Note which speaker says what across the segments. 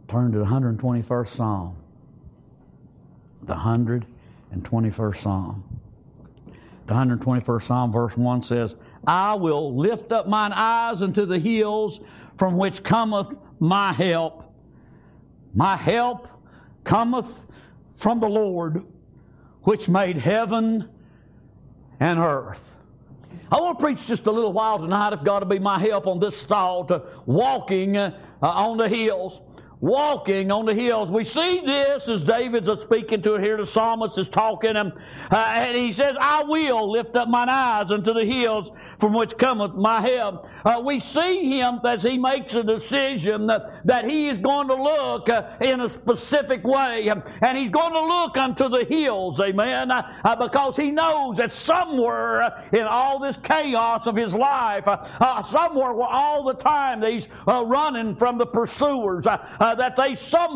Speaker 1: Turn to the 121st Psalm. The 121st Psalm. The 121st Psalm, verse 1 says, I will lift up mine eyes unto the hills from which cometh my help. My help cometh from the Lord, which made heaven and earth. I want to preach just a little while tonight, if God will be my help on this thought, walking on the hills. Walking on the hills. We see this as David's speaking to it here. The psalmist is talking, and he says, I will lift up mine eyes unto the hills from which cometh my help. We see him as he makes a decision that he is going to look in a specific way, and he's going to look unto the hills, amen, because he knows that somewhere in all this chaos of his life, somewhere where all the time he's running from the pursuers, that they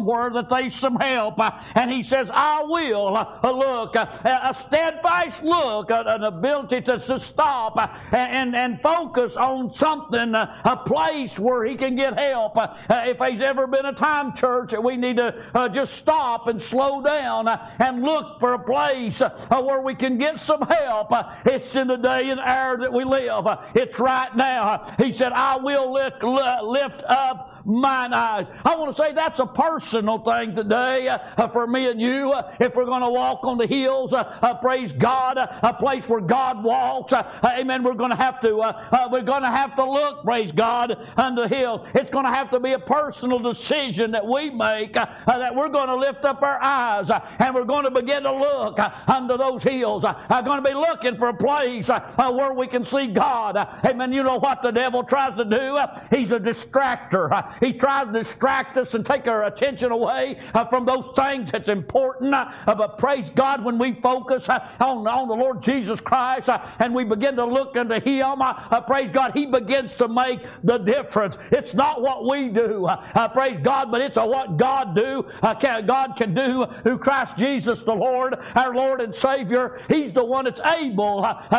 Speaker 1: some help. And he says, I will look, a steadfast look, an ability to stop and focus on something, a place where he can get help. If there's ever been a time, church, we need to just stop and slow down and look for a place where we can get some help. It's in the day and hour that we live. It's right now. He said, I will lift up mine eyes. I want to say that's a personal thing today for me and you. If we're going to walk on the hills, praise God, a place where God walks, amen, we're going to have to look, praise God, unto the hill. It's going to have to be a personal decision that we make, that we're going to lift up our eyes and we're going to begin to look unto those hills. I'm going to be looking for a place where we can see God. Amen. You know what the devil tries to do? He's a distractor. He tries to distract us and take our attention away from those things that's important. But praise God, when we focus on the Lord Jesus Christ and we begin to look unto Him, praise God, He begins to make the difference. It's not what we do, praise God, but it's what God can do through Christ Jesus the Lord, our Lord and Savior. He's the one that's able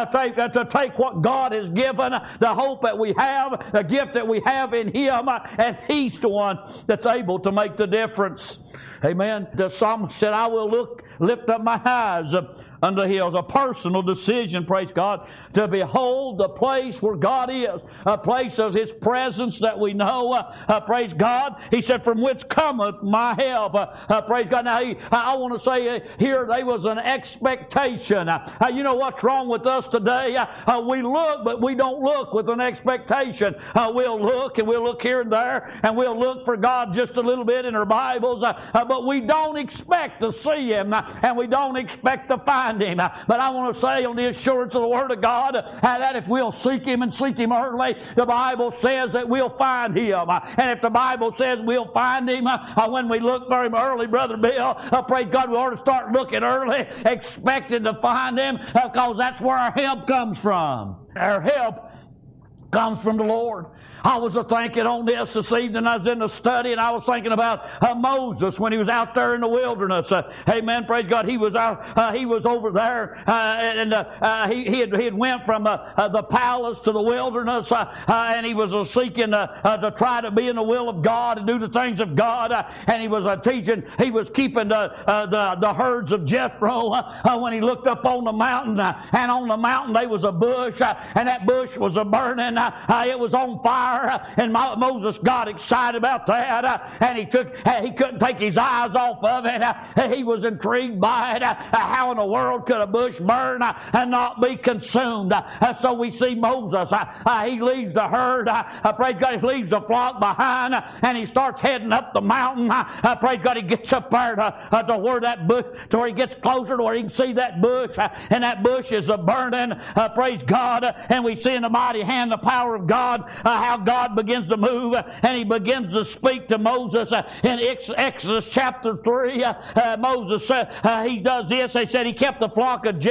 Speaker 1: to take what God has given, the hope that we have, the gift that we have in Him, and He's the one that's able to make the difference. Amen. The psalmist said, I will lift up my eyes unto the hills. A personal decision, praise God, to behold the place where God is, a place of His presence that we know, praise God. He said, from which cometh my help, praise God. Now, I want to say here, there was an expectation. You know what's wrong with us today? We look, but we don't look with an expectation. We'll look, and we'll look here and there, and we'll look for God just a little bit in our Bibles, but we don't expect to see Him, and we don't expect to find Him. But I want to say on the assurance of the Word of God that if we'll seek Him and seek Him early, the Bible says that we'll find Him. And if the Bible says we'll find Him when we look for Him early, Brother Bill, praise God, we ought to start looking early, expecting to find Him, because that's where our help comes from. Our help comes from the Lord. I was thinking on this evening. I was in the study, and I was thinking about Moses when he was out there in the wilderness. Amen. Praise God. He was out. He was over there, and he had went from the palace to the wilderness, and he was seeking to try to be in the will of God and do the things of God. And he was teaching. He was keeping the herds of Jethro. When he looked up on the mountain, and on the mountain there was a bush, and that bush was burning. It was on fire, and Moses got excited about that, and he couldn't take his eyes off of it. He was intrigued by it. How in the world could a bush burn and not be consumed? So we see Moses. He leaves the herd. Praise God, he leaves the flock behind, and he starts heading up the mountain. Praise God, he gets up there to where that bush, to where he gets closer to where he can see that bush, and that bush is burning. Praise God, and we see in the mighty hand the power of God, how God begins to move, and He begins to speak to Moses in Exodus chapter 3. Moses, he does this. They said he kept the flock of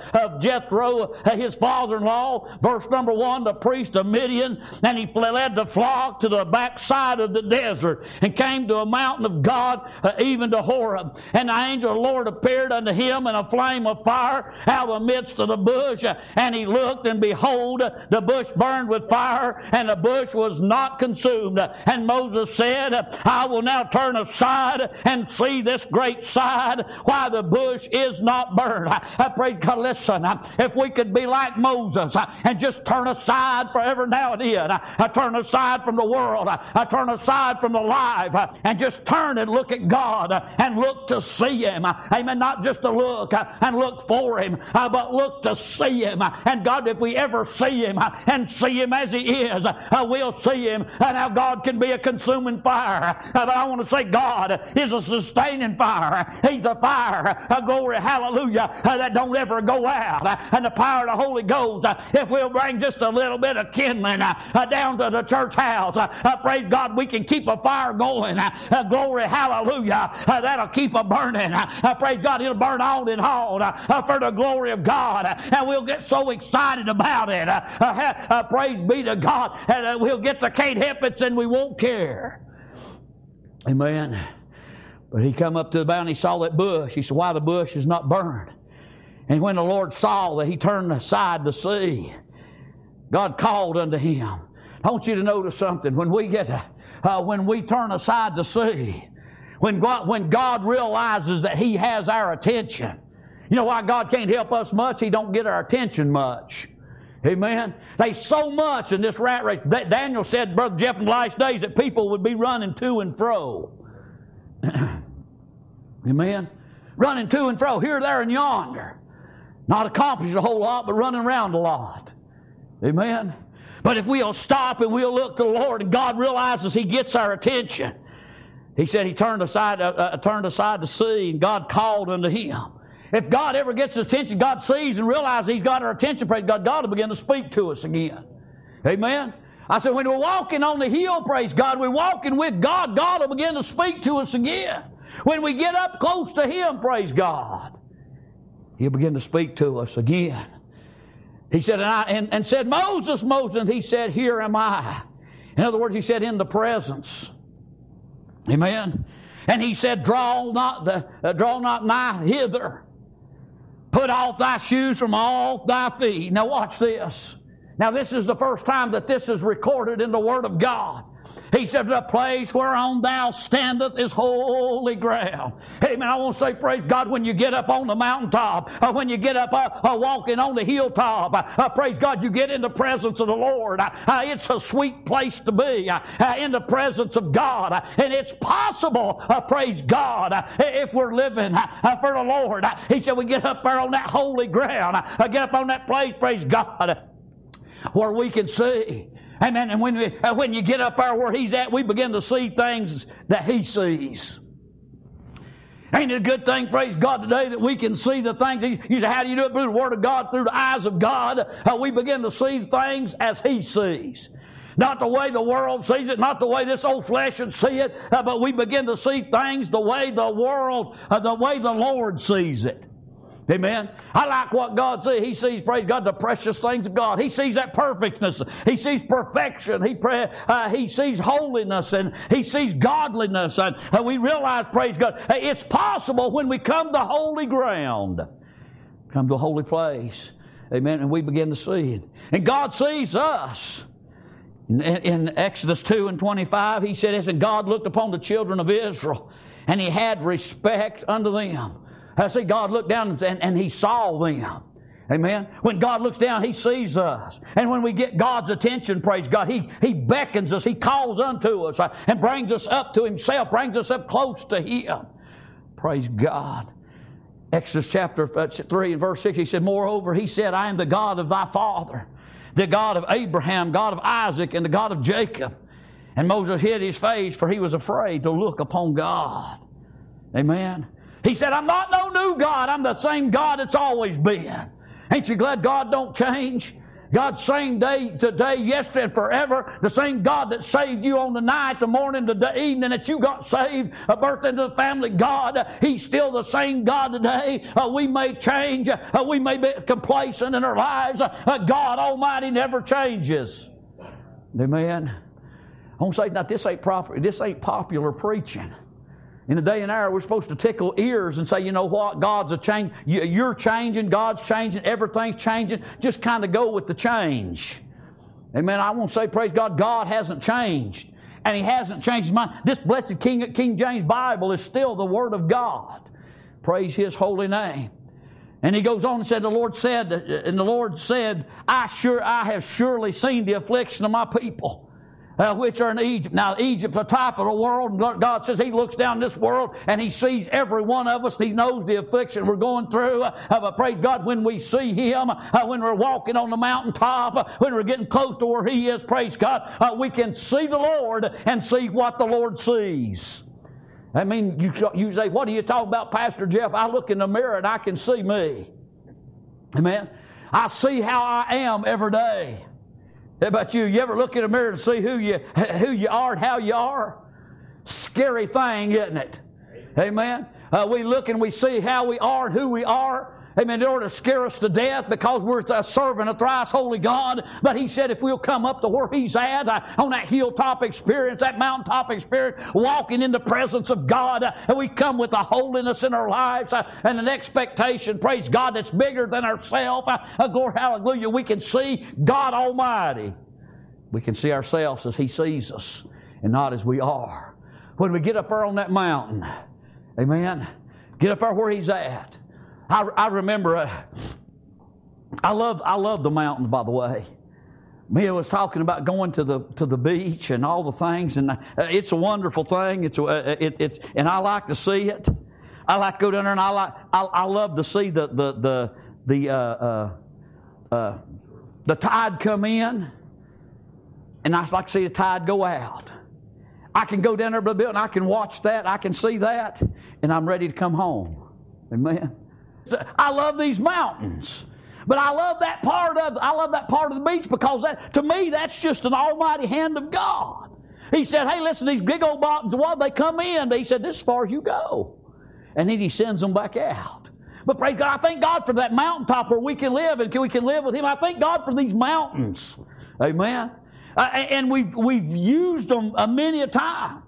Speaker 1: Jethro, his father-in-law. Verse number 1, the priest of Midian, and he led the flock to the backside of the desert and came to a mountain of God, even to Horeb. And the angel of the Lord appeared unto him in a flame of fire out of the midst of the bush, and he looked, and behold, the bush burned burned with fire, and the bush was not consumed. And Moses said, I will now turn aside and see this great sight, why the bush is not burned. Praise God. Listen, if we could be like Moses and just turn aside for every now and then, turn aside from the world, turn aside from the life, and just turn and look at God and look to see Him. Amen. Not just to look and look for Him, but look to see Him. And God, if we ever see Him and see Him as He is, we'll see Him and how God can be a consuming fire. But I want to say God is a sustaining fire. He's a fire, glory, hallelujah, that don't ever go out. And the power of the Holy Ghost, if we'll bring just a little bit of kindling down to the church house, praise God, we can keep a fire going. Glory, hallelujah, that'll keep a burning. Praise God, it'll burn on and on for the glory of God. And we'll get so excited about it. Praise be to God. And we'll get to can't help it and we won't care. Amen. But he come up to the mountain, he saw that bush. He said, why the bush is not burned? And when the Lord saw that, he turned aside to see. God called unto him. I want you to notice something. When we turn aside to see, when God realizes that He has our attention, you know why God can't help us much? He don't get our attention much. Amen. There's so much in this rat race. Daniel said, Brother Jeff, in the last days that people would be running to and fro. Amen. Running to and fro, here, there, and yonder. Not accomplishing a whole lot, but running around a lot. Amen. But if we'll stop and we'll look to the Lord and God realizes He gets our attention. He said He turned aside to see, and God called unto him. If God ever gets His attention, God sees and realizes He's got our attention, praise God, God will begin to speak to us again. Amen. I said, when we're walking on the hill, praise God, we're walking with God, God will begin to speak to us again. When we get up close to Him, praise God, He'll begin to speak to us again. He said, and said, Moses, Moses, and He said, here am I. In other words, He said, in the presence. Amen. And He said, draw not nigh hither. Put off thy shoes from off thy feet. Now watch this. Now this is the first time that this is recorded in the Word of God. He said, the place whereon thou standeth is holy ground. Amen. I want to say, praise God, when you get up on the mountaintop, when you get up walking on the hilltop, praise God, you get in the presence of the Lord. It's a sweet place to be, in the presence of God. And it's possible, praise God, if we're living for the Lord. He said, we get up there on that holy ground, get up on that place, praise God, where we can see. Amen. And when you get up there where He's at, we begin to see things that He sees. Ain't it a good thing, praise God, today that we can see the things? You say, how do you do it? Through the Word of God, through the eyes of God. We begin to see things as He sees. Not the way the world sees it, not the way this old flesh would see it, but we begin to see things the way the Lord sees it. Amen. I like what God sees. He sees, praise God, the precious things of God. He sees that perfectness. He sees perfection. He sees holiness, and He sees godliness. And we realize, praise God, it's possible when we come to holy ground, come to a holy place. Amen. And we begin to see it. And God sees us. In Exodus 2:25, He said this, and God looked upon the children of Israel, and He had respect unto them. I see God looked down and He saw them. Amen. When God looks down, He sees us. And when we get God's attention, praise God, He beckons us. He calls unto us and brings us up to Himself, brings us up close to Him. Praise God. Exodus chapter 3 and verse 6, He said, moreover, He said, I am the God of thy father, the God of Abraham, God of Isaac, and the God of Jacob. And Moses hid his face, for he was afraid to look upon God. Amen. He said, I'm not no new God. I'm the same God that's always been. Ain't you glad God don't change? God's same day, today, yesterday, and forever. The same God that saved you on the night, the morning, the evening that you got saved, a birth into the family, God. He's still the same God today. We may change. We may be complacent in our lives. God Almighty never changes. Amen. I want to say, now, this ain't popular preaching. In the day and hour, we're supposed to tickle ears and say, you know what, God's a change. You're changing, God's changing, everything's changing. Just kind of go with the change. Amen. I want to say, praise God, God hasn't changed. And He hasn't changed His mind. This blessed King James Bible is still the Word of God. Praise His holy name. And he goes on and said, the Lord said, I have surely seen the affliction of my people, which are in Egypt. Now, Egypt's a type of the world, and God says He looks down this world and He sees every one of us. He knows the affliction we're going through. But praise God, when we see Him, when we're walking on the mountaintop, when we're getting close to where He is, praise God, we can see the Lord and see what the Lord sees. I mean, you say, what are you talking about, Pastor Jeff? I look in the mirror and I can see me. Amen. I see how I am every day. How about you? You ever look in the mirror and see who you are and how you are? Scary thing, isn't it? Amen. We look and we see how we are and who we are. Amen. In order to scare us to death because we're serving a thrice holy God. But He said if we'll come up to where He's at, on that hilltop experience, that mountaintop experience, walking in the presence of God, and we come with a holiness in our lives and an expectation, praise God, that's bigger than ourselves. Glory, hallelujah. We can see God Almighty. We can see ourselves as He sees us and not as we are. When we get up there on that mountain, amen, get up there where He's at. I remember, I love the mountains, by the way. Mia was talking about going to the beach and all the things, and it's a wonderful thing. And I like to see it. I like to go down there, and I love to see the tide come in, and I like to see the tide go out. I can go down there a bit, and I can watch that. I can see that, and I'm ready to come home. Amen. I love these mountains, but I love that part of the beach because to me that's just an almighty hand of God. He said, "Hey, listen, these big old mountains, they come in." But He said, "This is as far as you go," and then He sends them back out. But praise God, I thank God for that mountaintop where we can live and we can live with Him. I thank God for these mountains, amen. And we've used them many a time.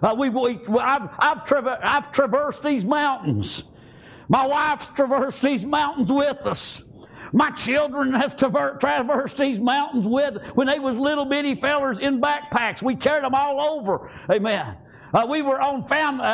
Speaker 1: I've traversed these mountains. My wife's traversed these mountains with us. My children have traversed these mountains when they was little bitty fellers in backpacks. We carried them all over. Amen. We were on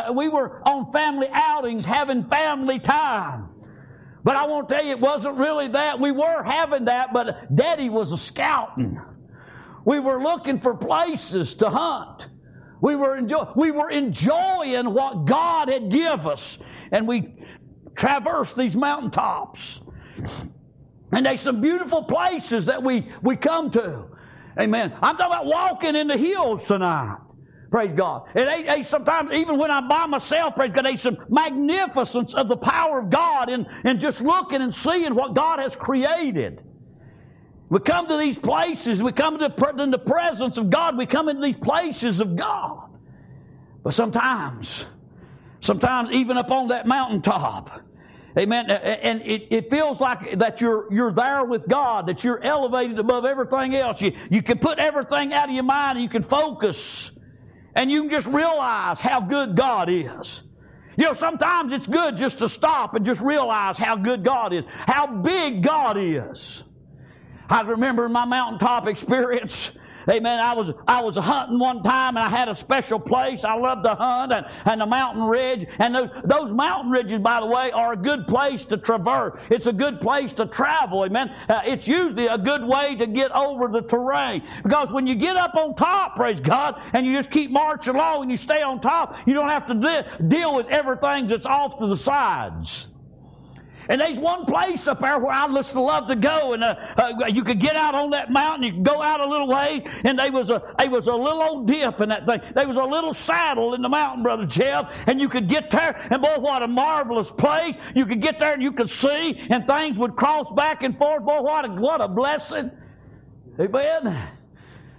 Speaker 1: family outings, having family time. But I won't tell you, it wasn't really that. We were having that, but Daddy was a scouting. We were looking for places to hunt. We were enjoying what God had given us, and we traverse these mountaintops. And there's some beautiful places that we come to. Amen. I'm talking about walking in the hills tonight. Praise God. And sometimes, even when I'm by myself, praise God, there's some magnificence of the power of God in just looking and seeing what God has created. We come to these places, we come in the presence of God, we come into these places of God. But sometimes even up on that mountaintop, amen, and it feels like that you're there with God, that you're elevated above everything else. You can put everything out of your mind and you can focus, and you can just realize how good God is. You know, sometimes it's good just to stop and just realize how good God is, how big God is. I remember in my mountaintop experience, amen, I was hunting one time, and I had a special place. I loved to hunt and the mountain ridge. And those mountain ridges, by the way, are a good place to traverse. It's a good place to travel, amen. It's usually a good way to get over the terrain. Because when you get up on top, praise God, and you just keep marching along and you stay on top, you don't have to deal with everything that's off to the sides. And there's one place up there where I just love to go, and you could get out on that mountain, you could go out a little way, and there was a little old dip in that thing. There was a little saddle in the mountain, Brother Jeff, and you could get there, and boy, what a marvelous place. You could get there and you could see, and things would cross back and forth. Boy, what a blessing. Amen.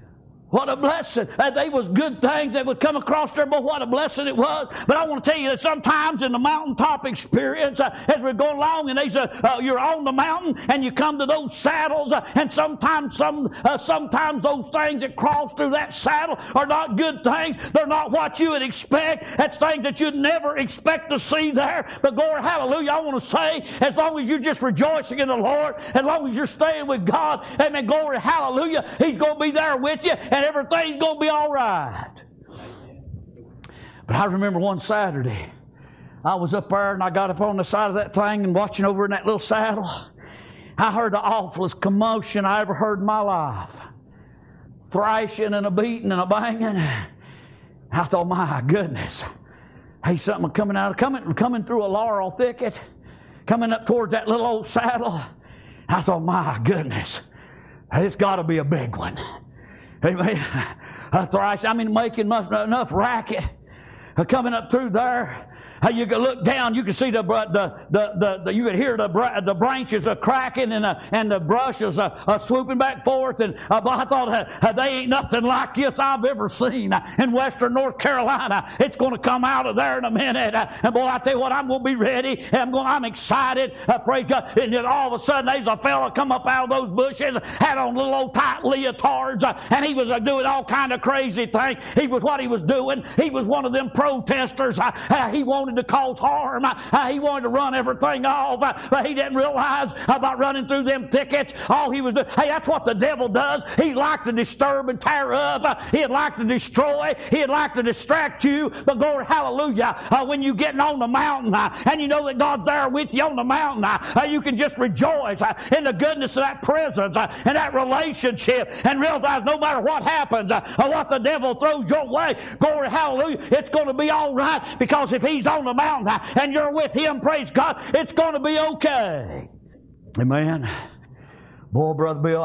Speaker 1: What a blessing. They was good things that would come across there, but what a blessing it was. But I want to tell you that sometimes in the mountaintop experience, as we go along and you're on the mountain and you come to those saddles, and sometimes those things that cross through that saddle are not good things. They're not what you would expect. That's things that you'd never expect to see there. But glory, hallelujah, I want to say, as long as you're just rejoicing in the Lord, as long as you're staying with God, amen, glory, hallelujah, He's going to be there with you. And everything's going to be all right. But I remember one Saturday, I was up there and I got up on the side of that thing and watching over in that little saddle. I heard the awfulest commotion I ever heard in my life. Thrashing and a beating and a banging. I thought, my goodness, hey, something coming through a laurel thicket, coming up towards that little old saddle. I thought, my goodness, it's got to be a big one. Amen. Making enough racket coming up through there. You can look down, you can see you can hear the branches cracking and the brushes swooping back forth. And I thought they ain't nothing like this I've ever seen in Western North Carolina. It's going to come out of there in a minute. And boy, I tell you what, I'm going to be ready. I'm excited. Praise God. And then all of a sudden, there's a fella come up out of those bushes, had on little old tight leotards, and he was doing all kind of crazy things. What he was doing. He was one of them protesters. He wanted to cause harm. He wanted to run everything off, but he didn't realize about running through them thickets. All he was doing, hey, that's what the devil does. He'd like to disturb and tear up. He'd like to destroy. He'd like to distract you. But glory, hallelujah, when you're getting on the mountain and you know that God's there with you on the mountain, you can just rejoice in the goodness of that presence and that relationship and realize no matter what happens or what the devil throws your way, glory, hallelujah, it's going to be all right, because if he's on the mountain and you're with him, praise God, it's going to be okay. Amen. Boy, Brother Bill,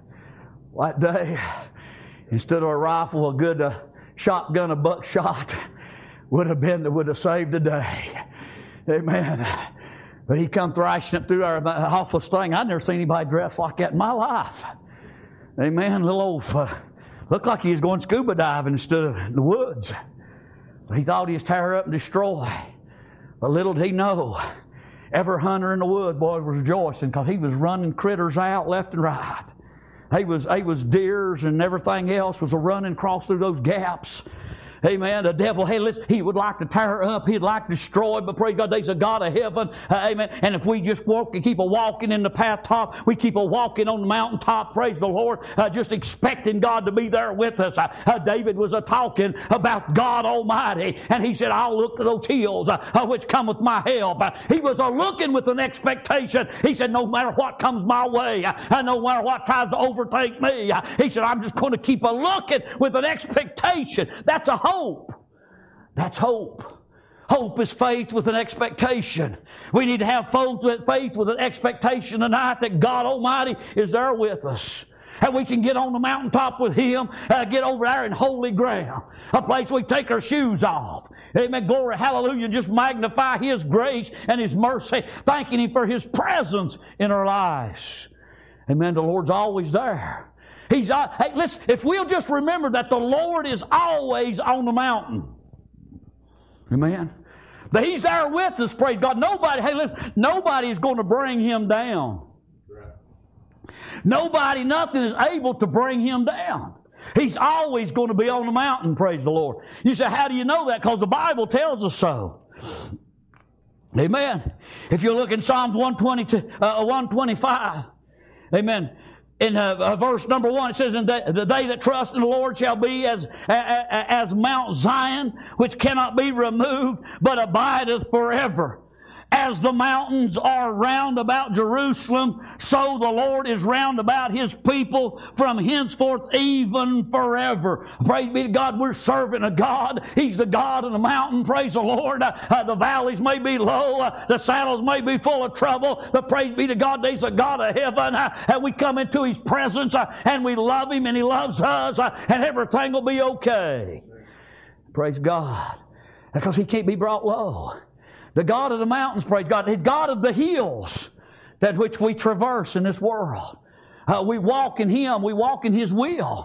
Speaker 1: that day, instead of a rifle, a good shotgun, a buckshot would have saved the day. Amen. But he come thrashing it through our awfulest thing. I'd never seen anybody dressed like that in my life. Amen. Little old looked like he was going scuba diving instead of in the woods. He thought he was tear up and destroy. But little did he know, every hunter in the wood, boy, was rejoicing because he was running critters out left and right. He was deers and everything else was running across through those gaps. Amen. The devil, hey, listen, he would like to tear up. He'd like to destroy, but praise God, there's a God of heaven. Amen. And if we just keep walking in the path top, we keep walking on the mountaintop, praise the Lord, just expecting God to be there with us. David was talking about God Almighty, and he said, I'll look to those hills which cometh my help. He was looking with an expectation. He said, no matter what comes my way, no matter what tries to overtake me, he said, I'm just going to keep looking with an expectation. That's a hope. That's hope. Hope is faith with an expectation. We need to have faith with an expectation tonight that God Almighty is there with us. And we can get on the mountaintop with Him, get over there in holy ground, a place we take our shoes off. Amen. Glory, hallelujah, and just magnify His grace and His mercy, thanking Him for His presence in our lives. Amen. The Lord's always there. Hey, listen, if we'll just remember that the Lord is always on the mountain. Amen. That He's there with us, praise God. Nobody is going to bring Him down. Nobody, nothing is able to bring Him down. He's always going to be on the mountain, praise the Lord. You say, how do you know that? Because the Bible tells us so. Amen. If you look in Psalms 125, amen. In verse number 1, it says, and the they that trust in the Lord shall be as Mount Zion, which cannot be removed, but abideth forever. As the mountains are round about Jerusalem, so the Lord is round about His people from henceforth even forever. Praise be to God, we're serving a God. He's the God of the mountain, praise the Lord. The valleys may be low, the saddles may be full of trouble, but praise be to God, He's a God of heaven. And we come into His presence and we love Him and He loves us and everything will be okay. Praise God. Because He can't be brought low. The God of the mountains, praise God. He's God of the hills that which we traverse in this world. We walk in Him. We walk in His will.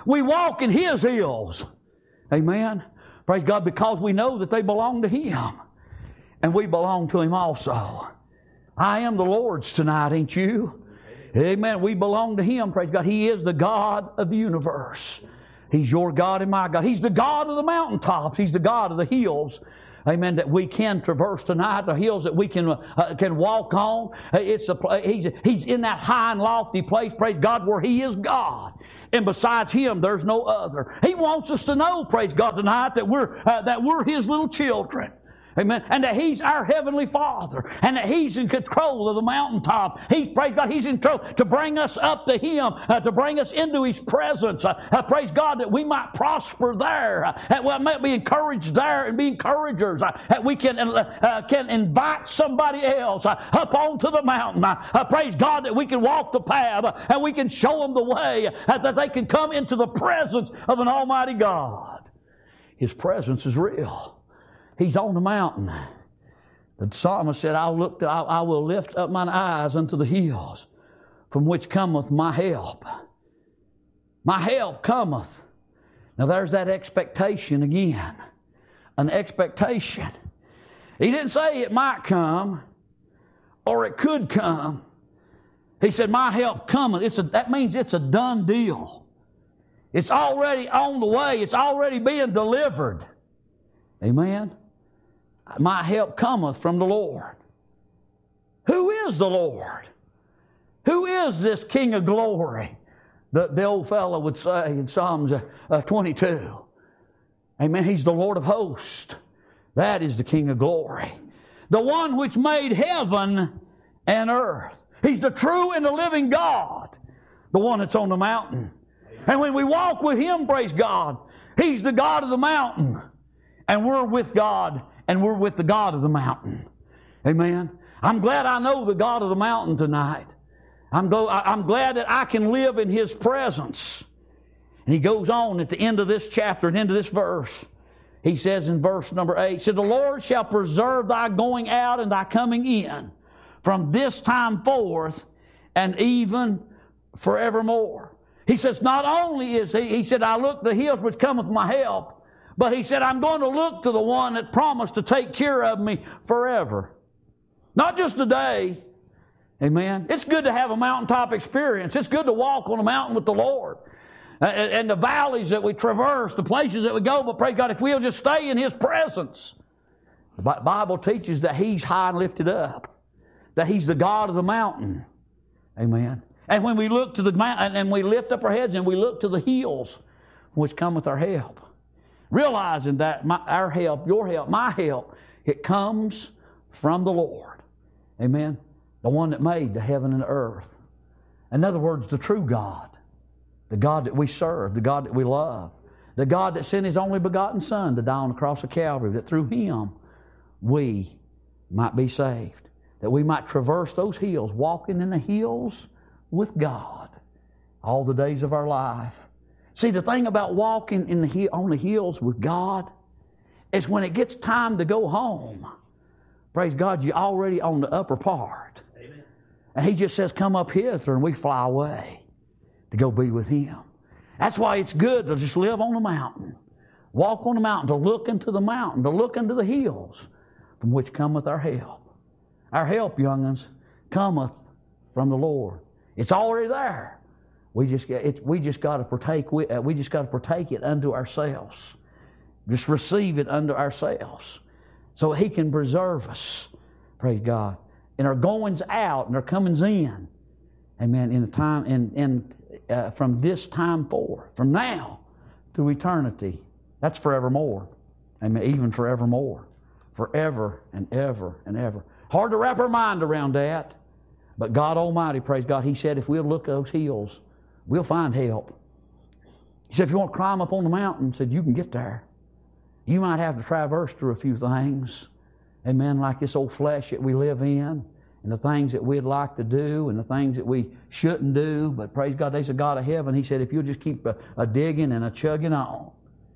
Speaker 1: We walk in His hills. Amen. Praise God, because we know that they belong to Him. And we belong to Him also. I am the Lord's tonight, ain't you? Amen. We belong to Him. Praise God. He is the God of the universe. He's your God and my God. He's the God of the mountaintops. He's the God of the hills. Amen. That we can traverse tonight, the hills that we can walk on. He's in that high and lofty place, praise God, where He is God, and besides Him, there's no other. He wants us to know, praise God, tonight that we're His little children. Amen. And that He's our Heavenly Father. And that He's in control of the mountaintop. Praise God, He's in control to bring us up to Him, to bring us into His presence. Praise God, that we might prosper there. That we might be encouraged there and be encouragers. That we can invite somebody else up onto the mountain. Praise God, that we can walk the path and we can show them the way that they can come into the presence of an Almighty God. His presence is real. He's on the mountain. The psalmist said, I will lift up mine eyes unto the hills, from which cometh my help. My help cometh. Now there's that expectation again. An expectation. He didn't say it might come, or it could come. He said, my help cometh. That means it's a done deal. It's already on the way. It's already being delivered. Amen. My help cometh from the Lord. Who is the Lord? Who is this King of glory? The old fellow would say in Psalms 22. Amen. He's the Lord of hosts. That is the King of glory. The one which made heaven and earth. He's the true and the living God. The one that's on the mountain. And when we walk with Him, praise God, He's the God of the mountain. And we're with God. And we're with the God of the mountain. Amen. I'm glad I know the God of the mountain tonight. I'm glad that I can live in His presence. And he goes on at the end of this chapter and into this verse. He says in verse number 8, he said, the Lord shall preserve thy going out and thy coming in from this time forth and even forevermore. He says, not only is he said, I look to the hills which cometh my help, but he said, I'm going to look to the one that promised to take care of me forever. Not just today. Amen. It's good to have a mountaintop experience. It's good to walk on a mountain with the Lord. And the valleys that we traverse, the places that we go. But praise God, if we'll just stay in His presence. The Bible teaches that He's high and lifted up. That He's the God of the mountain. Amen. And when we look to the mountain and we lift up our heads and we look to the hills, which cometh our help. Realizing that our help, your help, my help, it comes from the Lord. Amen. The one that made the heaven and the earth. In other words, the true God. The God that we serve. The God that we love. The God that sent His only begotten Son to die on the cross of Calvary. That through Him we might be saved. That we might traverse those hills. Walking in the hills with God. All the days of our life. See, the thing about walking on the hills with God is when it gets time to go home, praise God, you're already on the upper part. Amen. And He just says, come up hither, and we fly away to go be with Him. That's why it's good to just live on the mountain. Walk on the mountain, to look into the mountain, to look into the hills from which cometh our help. Our help, young'uns, cometh from the Lord. It's already there. We just got to partake it unto ourselves. Just receive it unto ourselves, so He can preserve us. Praise God. In our goings out and our comings in. Amen. In the time from this time forward, from now to eternity. That's forevermore. Amen. Even forevermore. Forever and ever and ever. Hard to wrap our mind around that. But God Almighty, praise God, He said if we'll look at those hills, we'll find help. He said, if you want to climb up on the mountain, He said, you can get there. You might have to traverse through a few things. Amen. Like this old flesh that we live in, and the things that we'd like to do, and the things that we shouldn't do. But praise God, there's a God of heaven. He said, if you'll just keep a digging and a chugging on,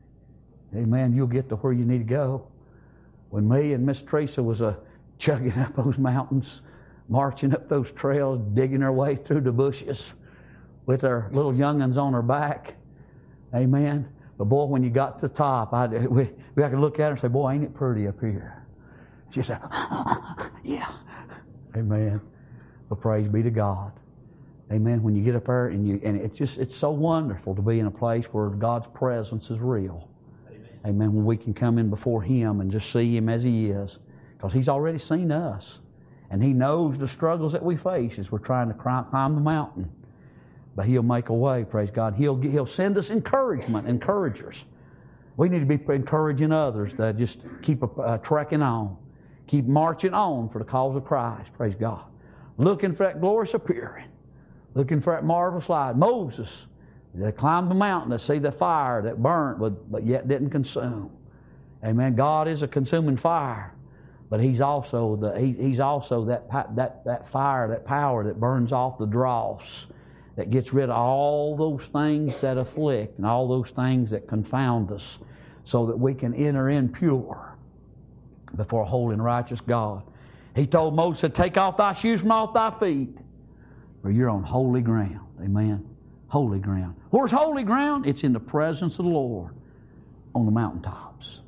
Speaker 1: amen, you'll get to where you need to go. When me and Miss Teresa was chugging up those mountains, marching up those trails, digging our way through the bushes, with our little young'uns on our back. Amen. But boy, when you got to the top, I could look at her and say, boy, ain't it pretty up here? She said, yeah. Amen. But praise be to God. Amen. When you get up there and it's so wonderful to be in a place where God's presence is real. Amen. When we can come in before Him and just see Him as He is. Because He's already seen us. And He knows the struggles that we face as we're trying to climb the mountain. But He'll make a way, praise God. He'll send us encouragement, encouragers. We need to be encouraging others to just keep trekking on. Keep marching on for the cause of Christ, praise God. Looking for that glorious appearing. Looking for that marvelous light. Moses, they climbed the mountain to see the fire that burnt but yet didn't consume. Amen. God is a consuming fire. But He's also that fire, that power that burns off the dross, that gets rid of all those things that afflict and all those things that confound us, so that we can enter in pure before a holy and righteous God. He told Moses, take off thy shoes from off thy feet, for you're on holy ground. Amen. Holy ground. Where's holy ground? It's in the presence of the Lord on the mountaintops.